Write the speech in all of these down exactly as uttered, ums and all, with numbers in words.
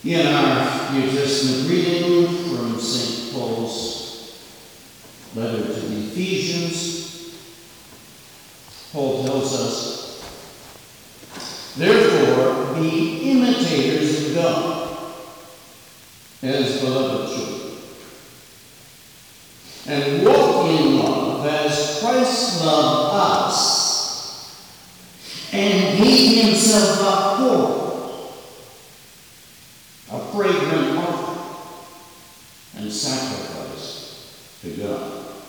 In our New Testament reading from Saint Paul's letter to the Ephesians, Paul tells us, "Therefore be imitators of God as beloved children, and walk in love as Christ loved us and gave himself up for us, a fragrant offering and sacrifice to God."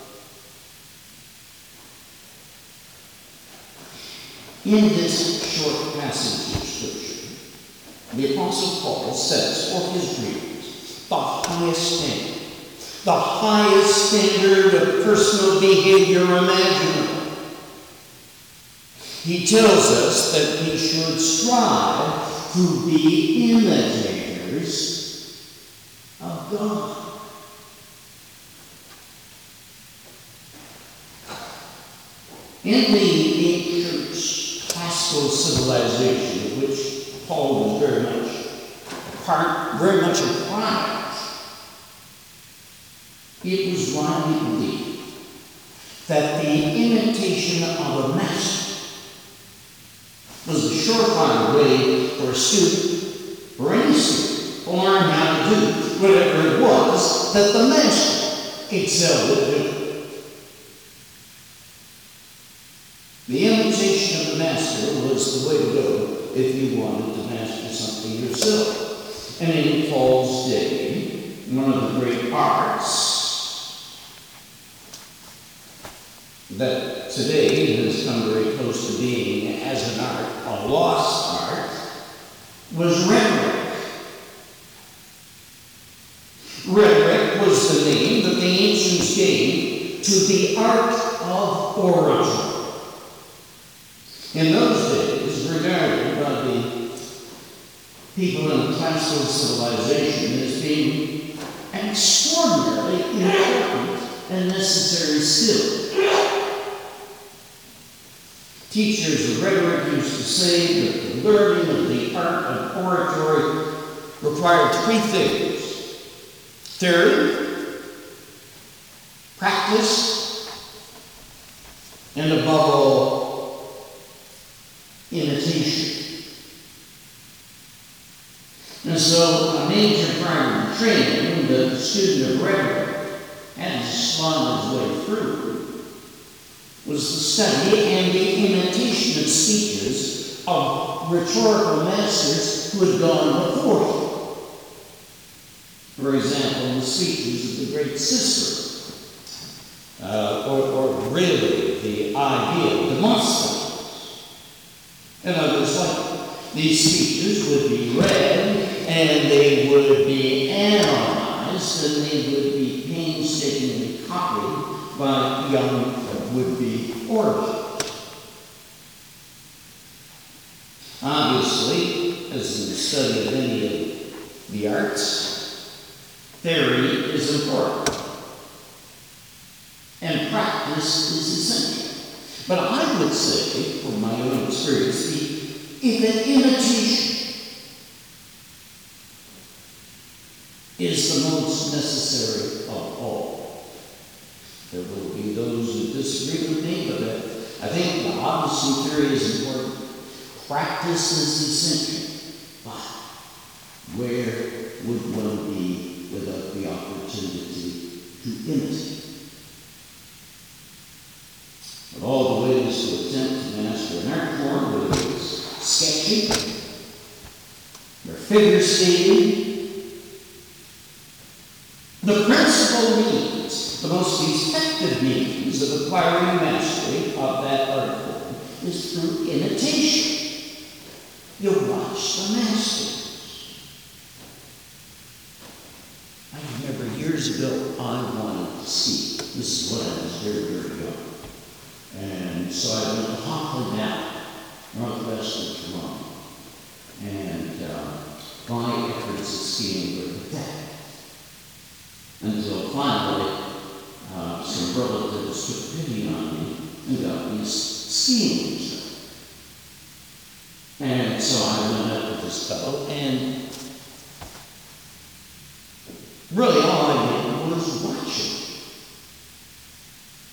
In this short passage of Scripture, the Apostle Paul sets for his readers the highest standard, the highest standard of personal behavior imaginable. He tells us that we should strive to be imitators of God. In the ancient classical civilization, of which Paul was very much part, very much a part, it was widely believed that the imitation of a master was a surefire way for a student, or any student, to learn how to do whatever it was that the master excelled at doing. The imitation of the master was the way to go if you wanted to master something yourself. And in Paul's day, one of the great arts that today has come very close to being, as an art, a lost art, was rhetoric. Rhetoric was the name that the ancients gave to the art of oratory. In those days, regarded by the people in classical civilization as being an extraordinarily important and necessary skill. Teachers of rhetoric used to say that the learning of the art of oratory required three things: theory, practice, and above all, imitation. And so a major part of the training that the student of rhetoric had to slog his way through was the study and the imitation of speeches of rhetorical masters who had gone before him. For example, the speeches of the great Cicero, uh, or, or really the idea of Demosthenes, and others like it. These speeches would be read, and they would be analyzed, and they would be painstakingly copied by young would-be orators. Obviously, as in the study of any of the arts, theory is important, and practice is essential. But I would say, from my own experience, the if an imitation is the most necessary of all. There will be those who disagree with me, but I think the obviously theory is important. Practice is essential. But where would one be without the opportunity to imitate? But all the ways to attempt to master an art form, whether it's sketching, or figure skating, the principal means, the most effective means of acquiring mastery of that art form is through imitation. You watch the masters. I remember years ago I wanted to see, this is when I was very, very young. And so I went to Hockley Valley, northwest of Toronto, and uh, my efforts at skiing were pathetic. Until finally, uh, some relatives took pity on me and got me skiing stuff. And so I went up with this fellow, and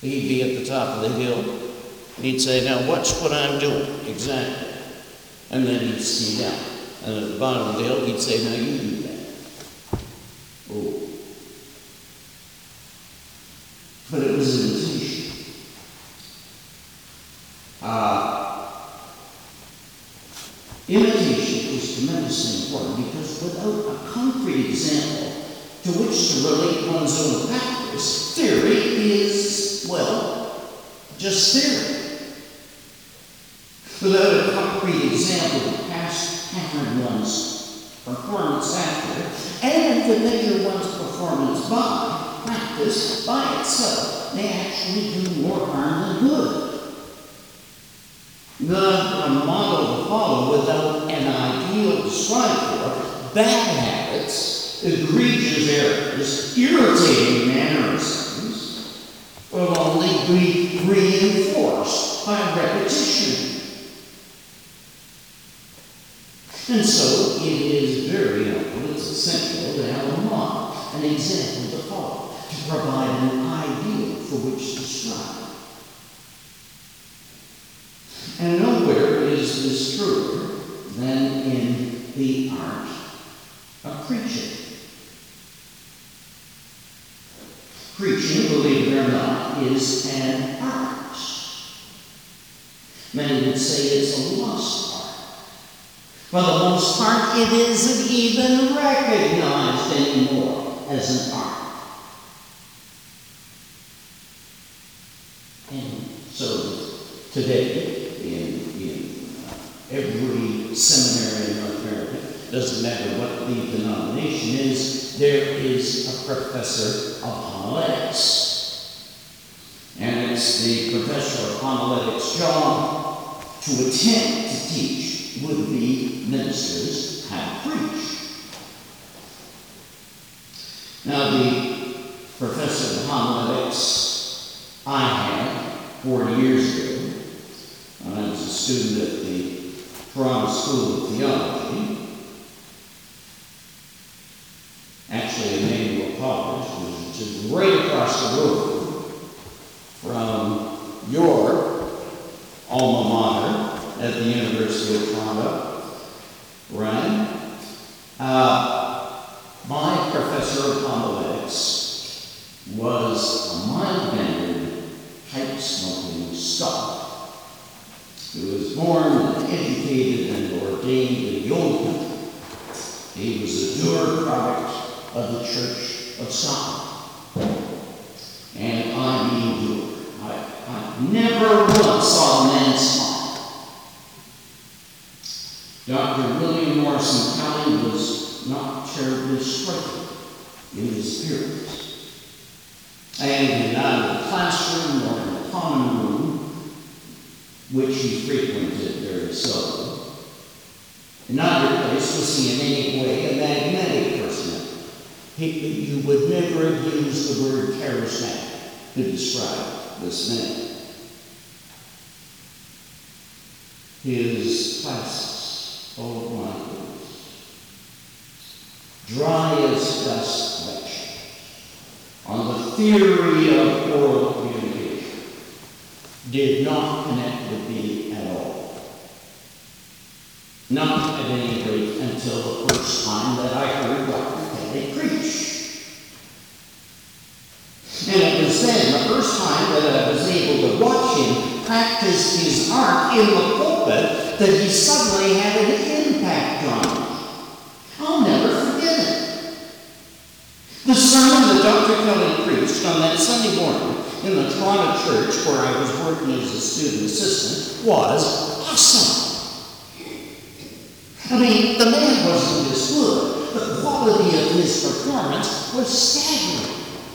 He'd be at the top of the hill, and he'd say, now watch what I'm doing, exactly. And then he'd see down. And at the bottom of the hill, he'd say, now you do that. Oh. But it was imitation. Uh, imitation is tremendously important because without a concrete example to which to relate one's own practice, theory is, well, just theory. Without a concrete example to pass pattern one's performance after, and to measure one's performance by, practice by itself may actually do more harm than good. Not a model to follow without an ideal to strive for, bad habits, egregious errors, irritating mannerisms will only be reinforced by repetition. And so it is very helpful, it's essential to have a model, an example to follow, to provide an ideal for which to strive. And nowhere is this truer than in the art of preaching. Preaching, believe it or not, is an art. Many would say it's a lost art. For the most part, it isn't even recognized anymore as an art. And so today, in, in uh, every seminary in North America, doesn't matter what the denomination is, there is a professor of homiletics. And it's the professor of homiletics' job to attempt to teach would-be ministers how to preach. Now, the professor of homiletics I had forty years ago, when I was a student at the Toronto School of Theology, actually Emmanuel College, which is right across the road from your alma mater at the University of Toronto, right? Uh, my professor of homiletics was a mild-mannered, pipe-smoking scot. He was born and educated and ordained in the old country. He was a dour product of the Church of Scotland. And I mean dour. I, I never once saw a man smile. Doctor William Morrison Kelly was not terribly striking in his appearance. And not in the classroom or in the common room, which he frequented very seldom. In either place was he in any way a magnetic personality. He, you would never have used the word charismatic to describe this man. His classes, oh my goodness, dry as dust lectures on the theory of oral communication did not connect with me at all. Not at any rate until the first time that I heard Doctor Kelly preach. And it was then, the first time that I was able to watch him practice his art in the pulpit, that he suddenly had an impact on me. I'll never forget it. The sermon that Doctor Kelly preached on that Sunday morning in the Toronto church where I was working as a student assistant was awesome. I mean, the man wasn't just good. The quality of his performance was staggering.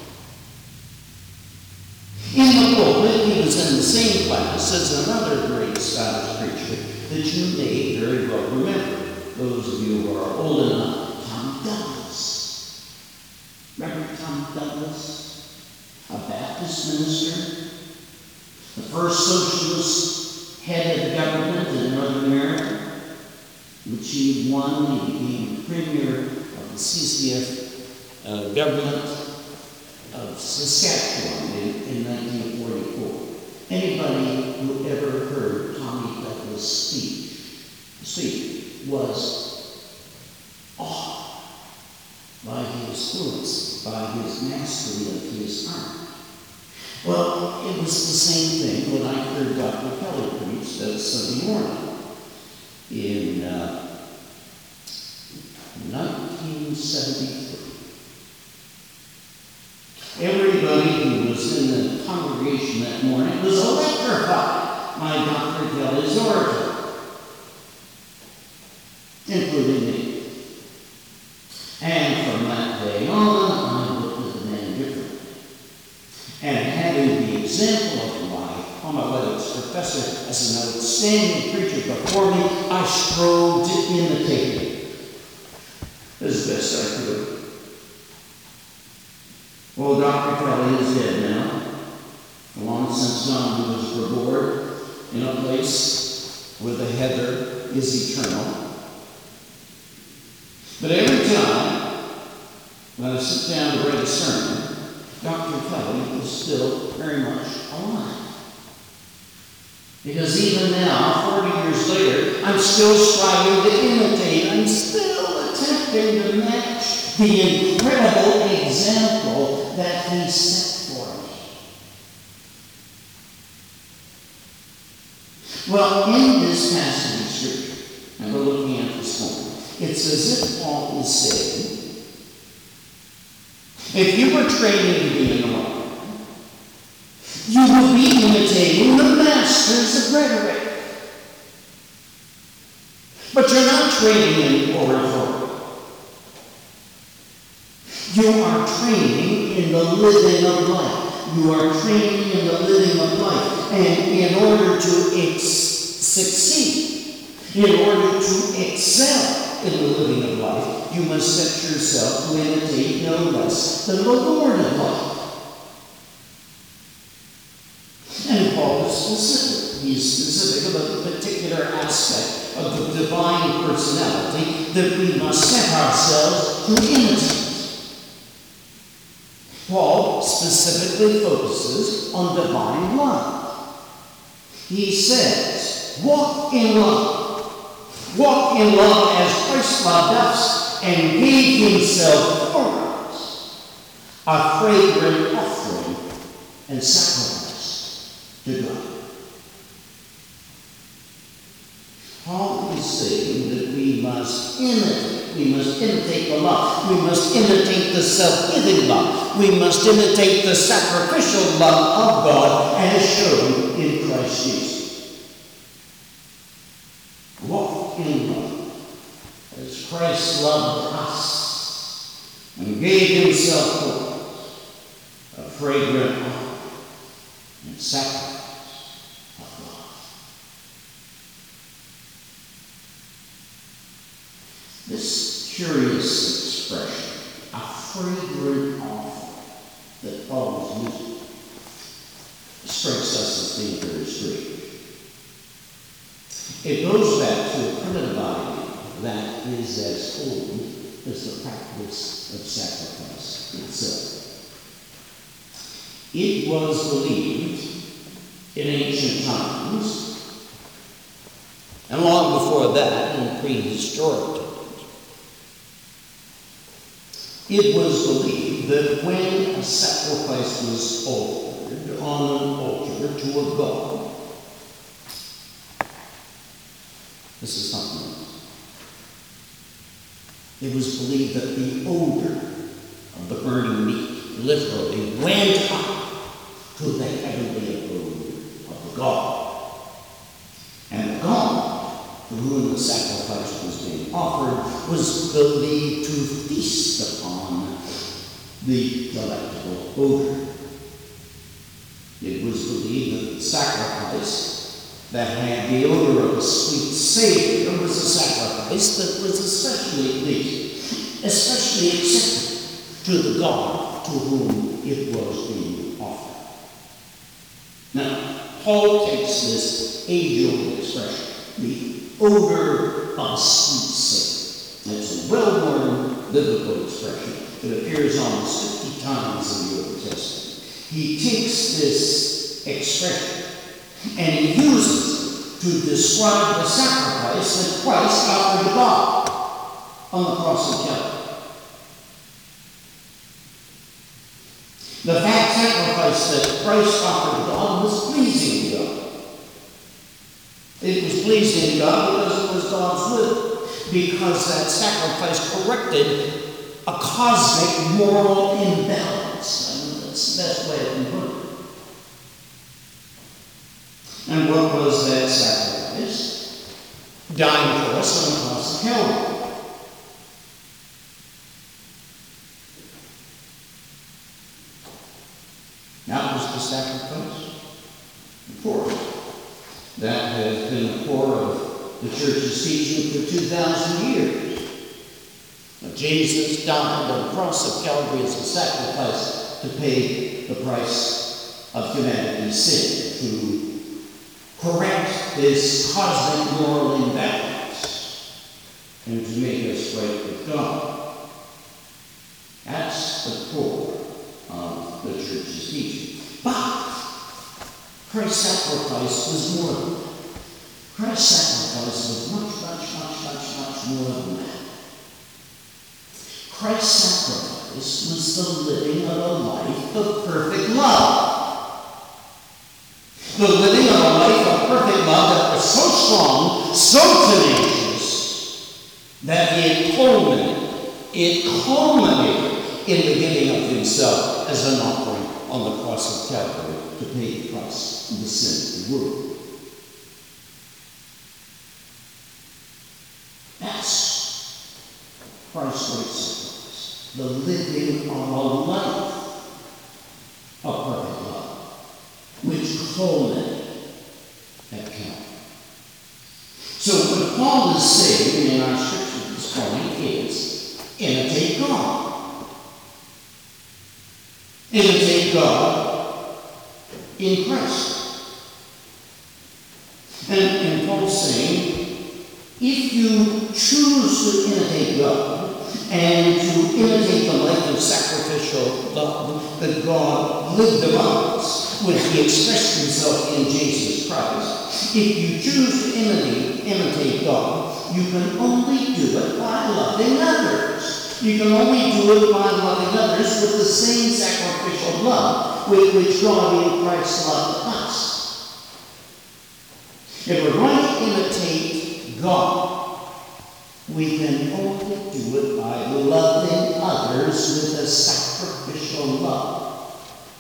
In the pulpit, he was in the same class as another great Scottish preacher that you may very well remember. Those of you who are old enough, Tom Douglas. Remember Tom Douglas? A Baptist minister? The first socialist head of the government in Northern America, which he won. He became premier of the C C F uh, government of Saskatchewan in, in nineteen forty-four. Anybody who ever heard Tommy Douglas speak, speak was awed by his fluency, by his mastery of his art. Well, it was the same thing when I heard Doctor Kelly preach that Sunday morning in uh, nineteen seventy-three. Everybody who was in the congregation that morning was electrified by Doctor Kelly's oratory, including me. And from that day on, I looked at the man differently. And having the example of my homiletics professor as an outstanding preacher before me, I strove to imitate him as best I could. Well, Doctor Kelly is dead now. Long since gone to his reward in a place where the heather is eternal. But every time when I sit down to write a sermon, Doctor Kelly is still very much alive. Because even now, forty years later, I'm still striving to imitate. I'm still attempting to match the incredible example that he set for me. Well, in this passage of Scripture, and we're looking at this morning, it's as if Paul is saying, if you were training to be an orator, you would be imitating the masters of rhetoric. But you're not training in oratory. You are training in the living of life. You are training in the living of life. And in order to ex- succeed, in order to excel in the living of life, you must set yourself to imitate no less than the Lord of life. And Paul is specific. He's specific about the particular aspect of the divine personality that we must set ourselves to imitate. Paul specifically focuses on divine love. He says, walk in love. Walk in love as Christ loved us and gave himself for us, a fragrant offering and sacrifice to God. Paul is saying that we must imitate. We must imitate the love. We must imitate the self-giving love. We must imitate the sacrificial love of God as shown in Christ Jesus. Walk in love as Christ loved us and gave himself for us, a fragrant offering and sacrifice. This curious expression, a fragrant offering, that Paul is using, strikes us as being very strange. It goes back to a primitive idea that is as old as the practice of sacrifice itself. It was believed in ancient times, and long before that, in prehistoric times, it was believed that when a sacrifice was offered on an altar to a god, this is something else. It was believed that the odor of the burning meat literally went up to the heavenly abode of the god. And the god to whom the sacrifice was being offered was believed to feast upon the delectable odor. It was believed that the sacrifice that had the odor of a sweet savor was a sacrifice that was especially pleasing, especially acceptable to the God to whom it was being offered. Now, Paul takes this age-old expression, the odor of sweet savor. It's a well-worn biblical expression. It appears almost fifty times in the Old Testament. He takes this expression And he uses it to describe the sacrifice that Christ offered to God on the cross of Calvary. The fat sacrifice that Christ offered to God was pleasing to God. It was pleasing to God because it was God's will. Because that sacrifice corrected a cosmic moral imbalance. I mean, that's the best way I can put it. And what was that sacrifice? Dying for us on the cross of Calvary. That was the sacrifice. The poor. That has been the core of the church's teaching for two thousand years. Now, Jesus died on the cross of Calvary as a sacrifice to pay the price of humanity's sin, to correct this cosmic moral imbalance, and to make us right with God. That's the core of the church's teaching. But Christ's sacrifice was more than that. Christ's sacrifice was much, much, much, much, much more than that. Christ's sacrifice was the living of a life of perfect love. The living of a life of perfect love that was so strong, so tenacious, that it culminated, it culminated in the giving of himself as an offering on the cross of Calvary to pay the price of the sin of the world. That's Christ's great sacrifice, the living of a life of perfect love, which culminated at Calvary. So what Paul is saying in our scripture this morning is, imitate God. Imitate God in Christ. And, and Paul's saying, if you choose to imitate God and to imitate the life of sacrificial love that God lived among us, when he expressed himself in Jesus Christ, if you choose to imitate, imitate God, you can only do it by loving others. You can only do it by loving others with the same sacrificial love with which God in Christ loved us. If we're going to imitate God, we can only do it by loving others with a sacrificial love.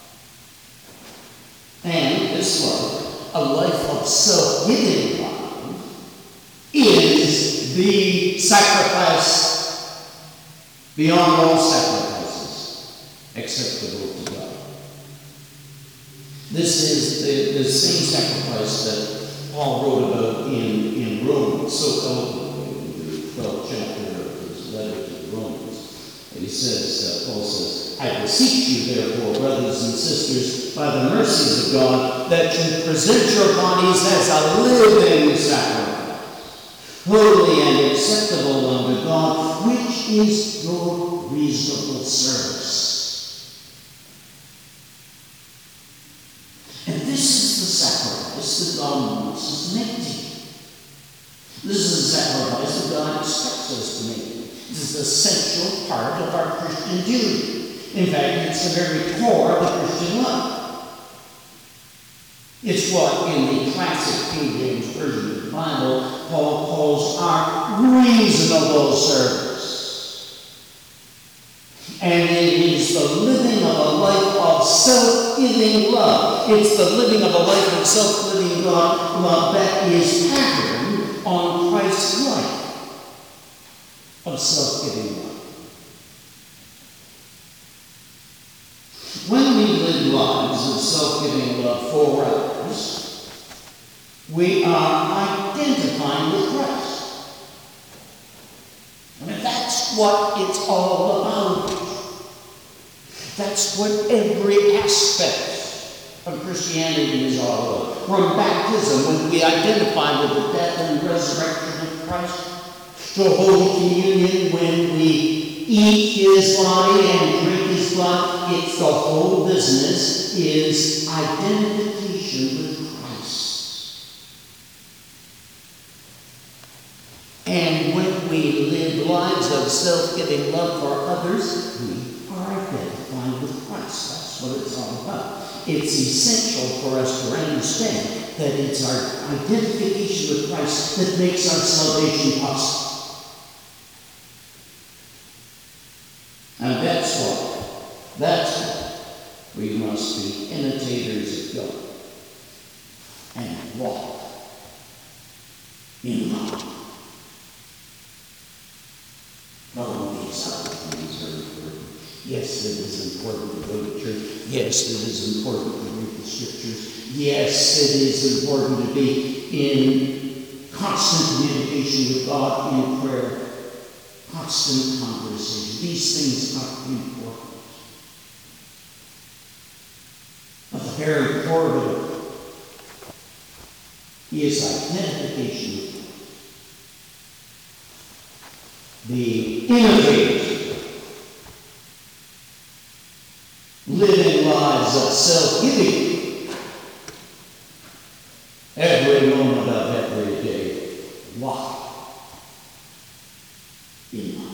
And this love, a life of self-giving love, is the sacrifice beyond all sacrifices acceptable to God. This is the, the same sacrifice that Paul wrote about in, in Romans, so eloquently in the twelfth chapter of his letter to the Romans. And he says, uh, Paul says, I beseech you, therefore, brothers and sisters, by the mercies of God, that you present your bodies as a living sacrifice, holy and acceptable unto God, which is your reasonable service. And this is the sacrifice that God wants us to make to him. This is the sacrifice that God expects us to make. This is the essential part of our Christian duty. In fact, it's the very core of the Christian life. It's what in the classic King James Version of the Bible Paul calls our reasonable service. And it is the living of a life of self-giving love. It's the living of a life of self-giving love, love that is patterned on Christ's life of self-giving love. When we live lives of self-giving love for others, we are identifying with Christ. I mean, that's what it's all about. That's what every aspect of Christianity is all about. From baptism, when we identify with the death and resurrection of Christ, to Holy Communion, when we eat his body and drink his blood, it's the whole business is identification with Christ. when we live lives of self-giving love for others, we are identifying with Christ. That's what it's all about. It's essential for us to understand that it's our identification with Christ that makes our salvation possible. And that's why, that's why we must be imitators of God and walk in love. All these other things are important. Yes, it is important to go to church. Yes, it is important to read the scriptures. Yes, it is important to be in constant communication with God in prayer, constant conversation. These things are important. But the very core of it is identification with God. The innovators, living lives of self-giving, every moment of every day, walk in